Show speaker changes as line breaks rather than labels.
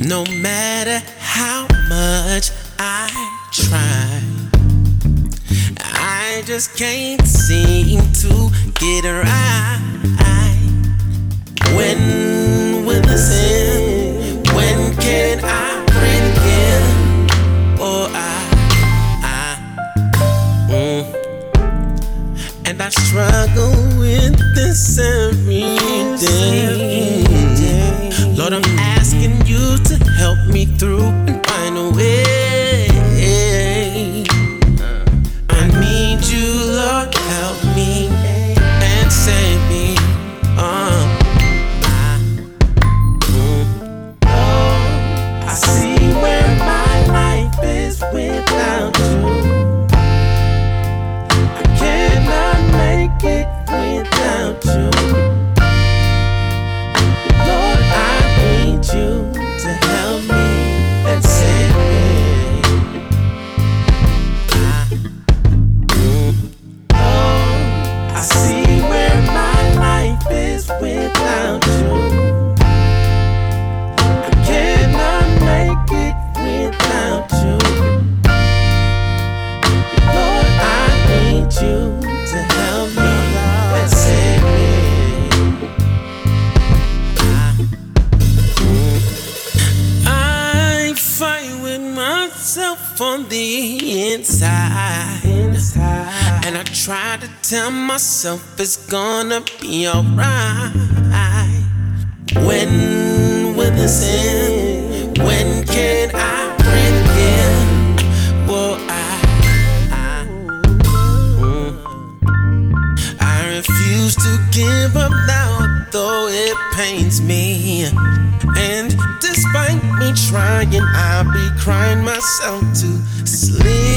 No matter how much I try, I just can't seem to get it right. When will this end? When can I breathe again? Oh, and I struggle with this every day. Lord, I'm asking you to help me through and find a way. I need you, Lord, help me and save me. I see where my life is without you. I cannot make it without you. Lord, I need you to help me and save me. I see where my life is without you. I cannot make it without you. Lord, I need you to help me and save me. I fight with myself on the inside, and I try to tell myself it's gonna be alright. When will this end? When can I breathe again? Well, I refuse to give up now, though it pains me. And despite me trying, I'll be crying myself to sleep.